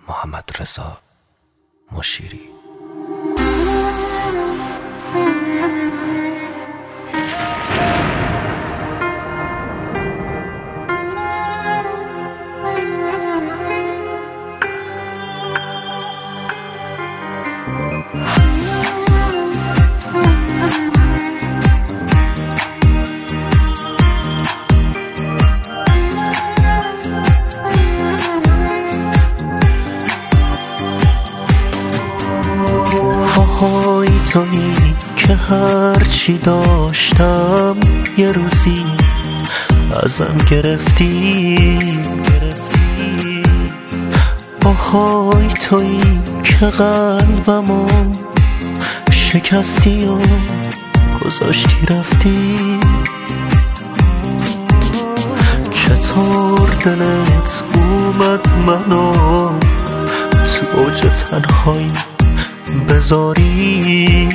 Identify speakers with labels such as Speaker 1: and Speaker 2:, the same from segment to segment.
Speaker 1: محمدرضا مشیری.
Speaker 2: آهای تویی که هرچی داشتم یه روزی ازم گرفتی. آهای تویی که قلبمو شکستی و گذاشتی رفتی. چطور دلت اومد منو تو اوج تنهایی بذاری؟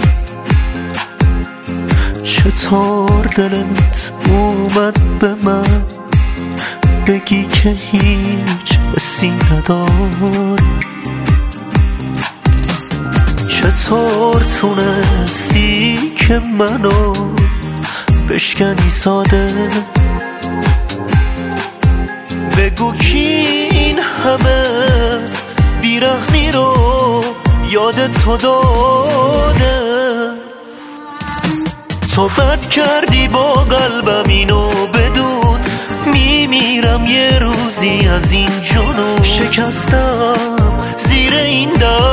Speaker 2: چطور دلت اومد به من بگی که هیچ حسی نداری؟ چطور تونستی که منو بشکنی ساده؟ بگو کی این همه بیرحمی رو یاد تو داده؟ تو بد کردی با قلبم اینو بدون، میمیرم یه روزی از این جنون. شکستم زیر این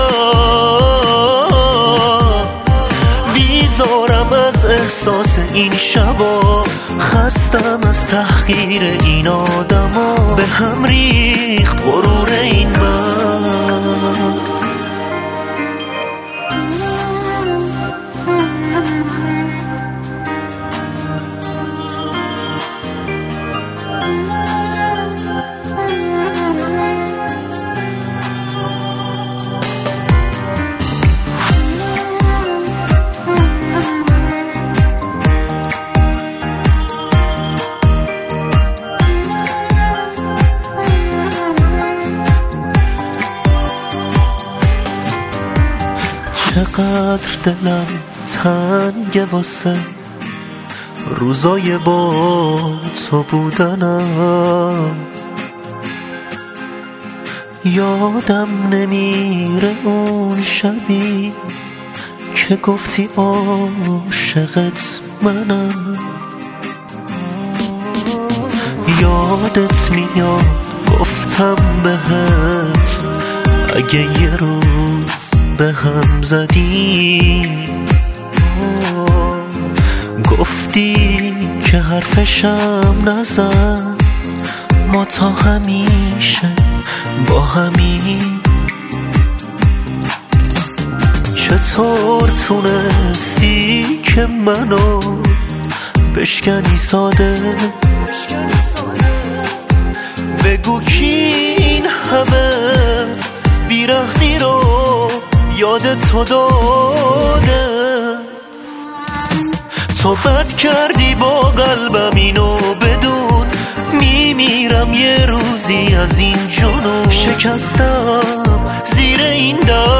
Speaker 2: دار، بیزارم از احساس این شبا، خستم از تحقیر این آدما. به هم ریخت غرور این مرد. چقدر دلم تنگه واسه روزای با تو بودنم. یادم نمیره اون شبی که گفتی عاشقت منم. یادت میاد گفتم بهت اگه یه روز به هم زدی، گفتی که حرفشم نزن، ما تا همیشه با همین. چطور تونستی که منو بشکنی ساده؟ بگو کی این همه بیرحمی رو یاد تو داده؟ تو بد کردی با قلبم اینو بدون، میمیرم یه روزی از این جنون. شکستم زیر این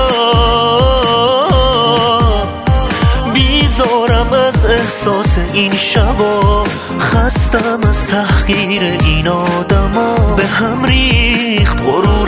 Speaker 2: دار، بیزارم از احساس این شبا، خستم از تحقیر این آدما. به هم ریخت غرور